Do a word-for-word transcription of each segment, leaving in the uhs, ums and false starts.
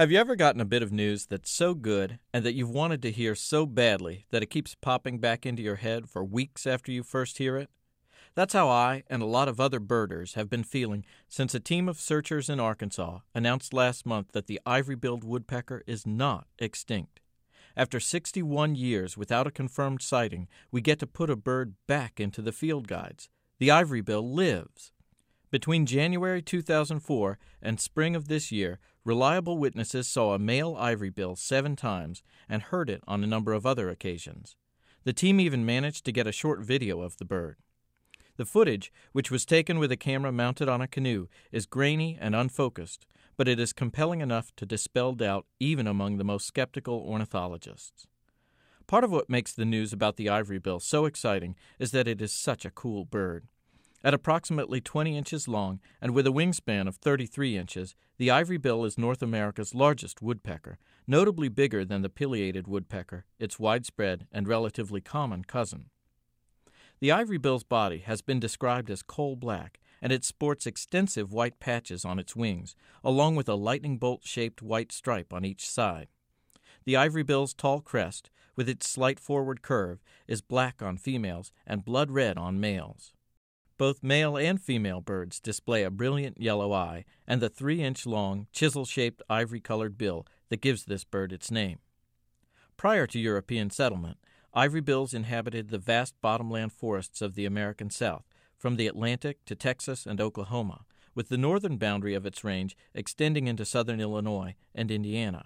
Have you ever gotten a bit of news that's so good and that you've wanted to hear so badly that it keeps popping back into your head for weeks after you first hear it? That's how I and a lot of other birders have been feeling since a team of searchers in Arkansas announced last month that the ivory-billed woodpecker is not extinct. After sixty-one years without a confirmed sighting, we get to put a bird back into the field guides. The ivory-bill lives. Between January two thousand four and spring of this year, reliable witnesses saw a male ivory-bill seven times and heard it on a number of other occasions. The team even managed to get a short video of the bird. The footage, which was taken with a camera mounted on a canoe, is grainy and unfocused, but it is compelling enough to dispel doubt even among the most skeptical ornithologists. Part of what makes the news about the ivory-bill so exciting is that it is such a cool bird. At approximately twenty inches long and with a wingspan of thirty-three inches, the ivory-bill is North America's largest woodpecker, notably bigger than the pileated woodpecker, its widespread and relatively common cousin. The ivory-bill's body has been described as coal black, and it sports extensive white patches on its wings, along with a lightning bolt-shaped white stripe on each side. The ivory-bill's tall crest, with its slight forward curve, is black on females and blood red on males. Both male and female birds display a brilliant yellow eye and the three-inch-long, chisel-shaped ivory-colored bill that gives this bird its name. Prior to European settlement, ivory-bills inhabited the vast bottomland forests of the American South, from the Atlantic to Texas and Oklahoma, with the northern boundary of its range extending into southern Illinois and Indiana.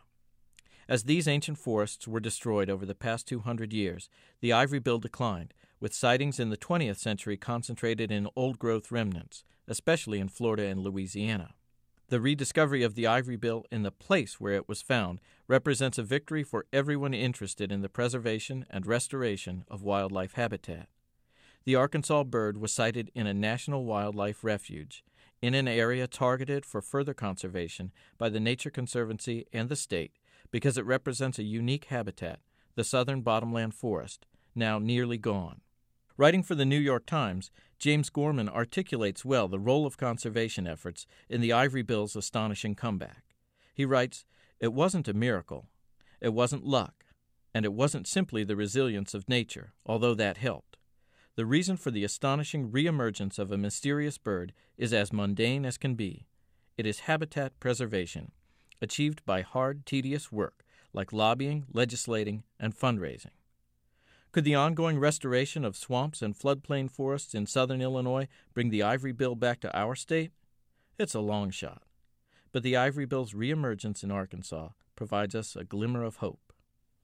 As these ancient forests were destroyed over the past two hundred years, the ivory-bill declined, with sightings in the twentieth century concentrated in old-growth remnants, especially in Florida and Louisiana. The rediscovery of the ivory-bill in the place where it was found represents a victory for everyone interested in the preservation and restoration of wildlife habitat. The Arkansas bird was sighted in a national wildlife refuge, in an area targeted for further conservation by the Nature Conservancy and the state, because it represents a unique habitat, the southern bottomland forest, now nearly gone. Writing for the New York Times, James Gorman articulates well the role of conservation efforts in the ivory-bill's astonishing comeback. He writes, "It wasn't a miracle, it wasn't luck, and it wasn't simply the resilience of nature, although that helped. The reason for the astonishing reemergence of a mysterious bird is as mundane as can be. It is habitat preservation, achieved by hard, tedious work like lobbying, legislating, and fundraising. Could the ongoing restoration of swamps and floodplain forests in southern Illinois bring the ivory-bill back to our state? It's a long shot. But the ivory-bill's reemergence in Arkansas provides us a glimmer of hope.